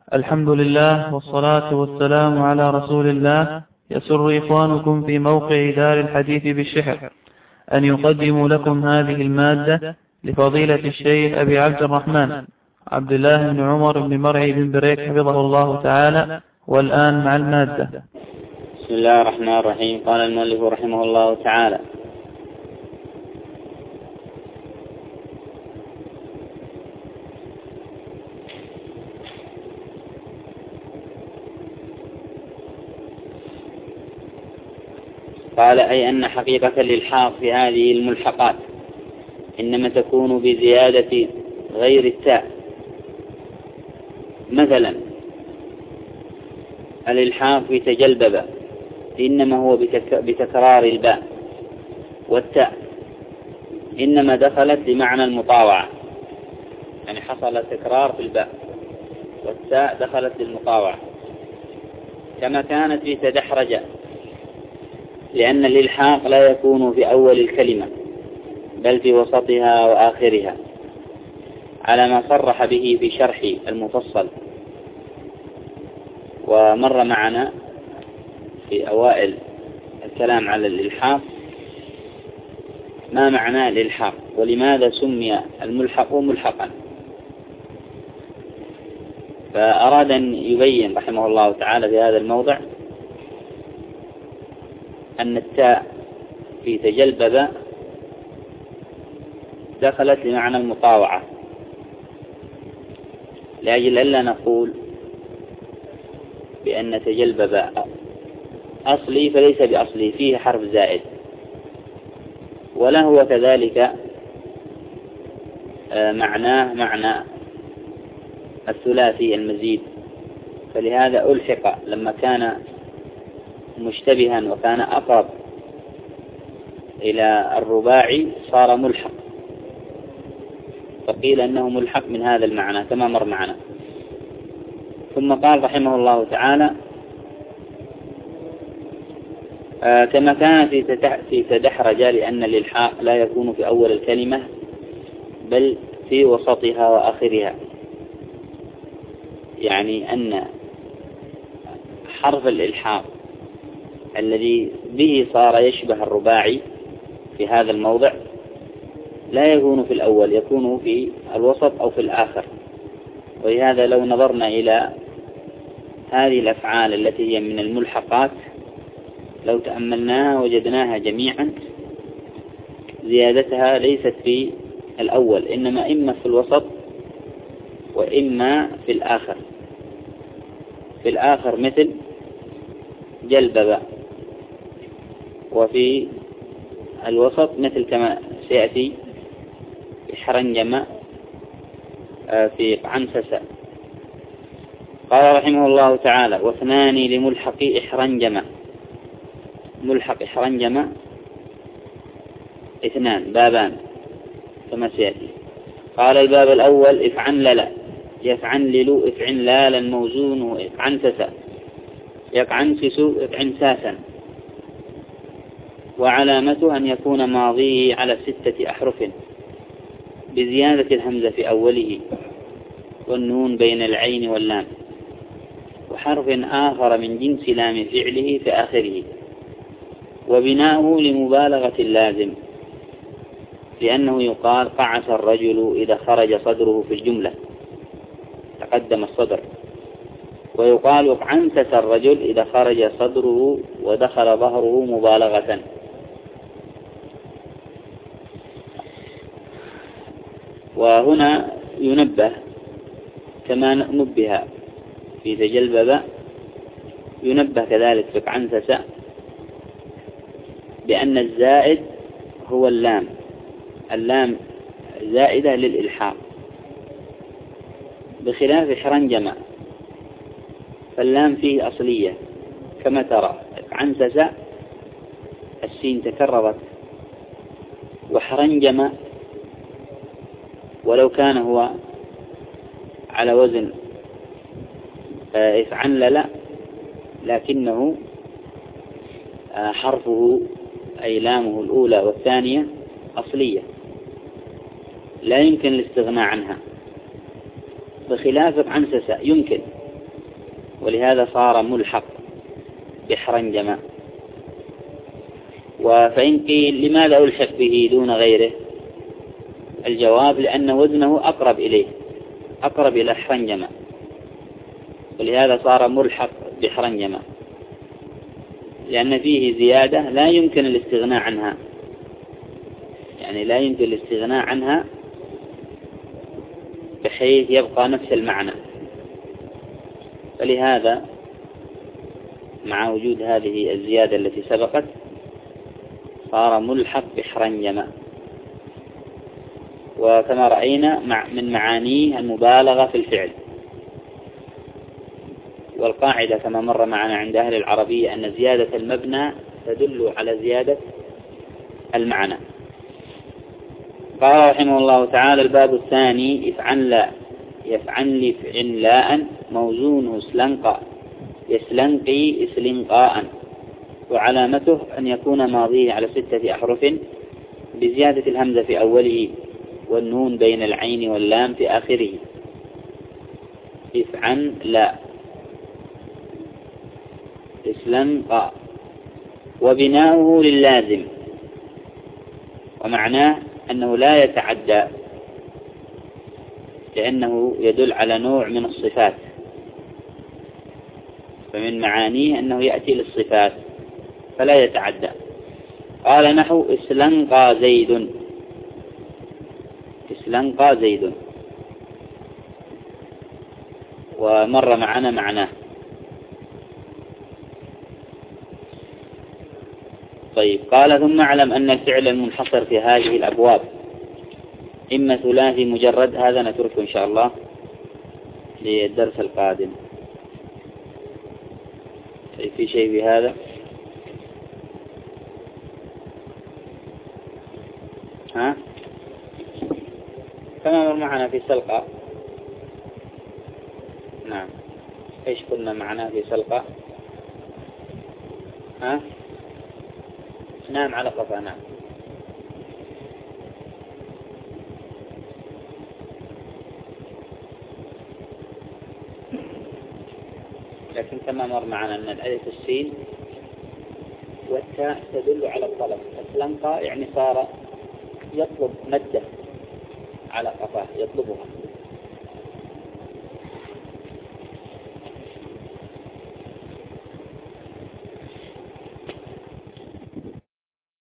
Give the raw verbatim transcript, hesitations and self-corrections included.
الحمد لله والصلاة والسلام على رسول الله. يسر إخوانكم في موقع دار الحديث بالشحر أن يقدموا لكم هذه المادة لفضيلة الشيخ أبي عبد الرحمن عبد الله بن عمر بن مرعي بن بريك حفظه الله تعالى. والآن مع المادة. بسم الله الرحمن الرحيم. قال المؤلف رحمه الله تعالى: قال أي أن حقيقة الإلحاق في هذه الملحقات إنما تكون بزيادة غير التاء. مثلا الإلحاق في تجلبب إنما هو بتكرار الباء، والتاء إنما دخلت لمعنى المطاوعة، يعني حصل تكرار في الباء والتاء دخلت للمطاوعة، كما كانت في تدحرج، لأن الإلحاق لا يكون في أول الكلمة بل في وسطها وآخرها، على ما صرح به في شرح المفصل. ومر معنا في أوائل الكلام على الإلحاق ما معنى الإلحاق ولماذا سمي الملحق ملحقا، فأراد أن يبين رحمه الله تعالى في هذا الموضع أن التاء في تجلبب دخلت لمعنى المطاوعة، لأجل ألا نقول بأن تجلبب أصلي فليس بأصلي، فيه حرف زائد، ولا هو كذلك معناه معنى الثلاثي المزيد، فلهذا ألحق لما كان مشتبها وكان أقرب إلى الرباعي صار ملحق، فقيل أنه ملحق من هذا المعنى كما مر معنا. ثم قال رحمه الله تعالى: آه كما كان في تدحرج، لأن الإلحاق لا يكون في أول الكلمة بل في وسطها وآخرها، يعني أن حرف الإلحاق الذي به صار يشبه الرباعي في هذا الموضع لا يكون في الأول، يكون في الوسط أو في الآخر. ولهذا لو نظرنا إلى هذه الأفعال التي هي من الملحقات لو تأملناها وجدناها جميعا زيادتها ليست في الأول، إنما إما في الوسط وإما في الآخر. في الآخر مثل جلبب، وفي الوسط مثل كما سيأتي إحرنجم في قعنسس. قال رحمه الله تعالى: واثنان لملحق إحرنجم. ملحق إحرنجم اثنان بابان كما سيأتي. قال: الباب الأول افعنلل، يفعنلل افعنلال الموزون افعنسس، يقعنسس افعنساسا، وعلامته أن يكون ماضيه على ستة أحرف بزيادة الهمزة في أوله والنون بين العين واللام، وحرف آخر من جنس لام فعله في آخره، وبناؤه لمبالغة اللازم، لأنه يقال قعس الرجل إذا خرج صدره في الجملة، تقدم الصدر، ويقال قعنسس الرجل إذا خرج صدره ودخل ظهره مبالغة. وهنا ينبه كما نبه في تجلبب، ينبه كذلك في قعنسس بأن الزائد هو اللام، اللام زائدة للإلحاق، بخلاف إحرنجم فاللام فيه أصلية كما ترى. قعنسس السين تكررت، وحرنجم ولو كان هو على وزن افعنلل لكنه حرفه أي لامه الأولى والثانية أصلية لا يمكن الاستغناء عنها، بخلاف قعنسس يمكن ولهذا صار ملحق بحرنجمة. وفإن قيل لماذا ألحق به دون غيره؟ الجواب لأن وزنه أقرب إليه، أقرب إلى حرنجمة، ولهذا صار ملحق بحرنجمة، لأن فيه زيادة لا يمكن الاستغناء عنها، يعني لا يمكن الاستغناء عنها بحيث يبقى نفس المعنى. فلهذا مع وجود هذه الزيادة التي سبقت صار ملحق بحرنجمة. وكما رأينا مع من معانيه المبالغة في الفعل. والقاعدة كما مر معنا عند أهل العربية أن زيادة المبنى تدل على زيادة المعنى. قال رحمه الله تعالى: الباب الثاني: افعل لا يفعل لفعل لاء موزونه اسلنقا يسلنقي اسلنقاء، وعلامته أن يكون ماضيه على ستة أحرف بزيادة الهمزة في أوله والنون بين العين واللام في آخره. افعل لا اسلنقا، وبناؤه للازم، ومعناه أنه لا يتعدى، لأنه يدل على نوع من الصفات، فمن معانيه أنه يأتي للصفات فلا يتعدى. قال نحو اسلنقى زيد، اسلنقى زيد، ومر معنا معناه. طيب، قال: ثم اعلم أن الفعل المنحصر في هذه الأبواب إما ثلاثي مجرد، هذا نتركه إن شاء الله للدرس القادم. في شيء بهذا؟ ها؟ كما مر معنا في سلقة. نعم، ايش قلنا معنا في سلقة؟ ها؟ نعم، على قفا. نعم، لكن كما مر معنا أن الألف السين والتاء تدل على الطلب. اسلنقى يعني صار يطلب مدة على قفاه، يطلبها.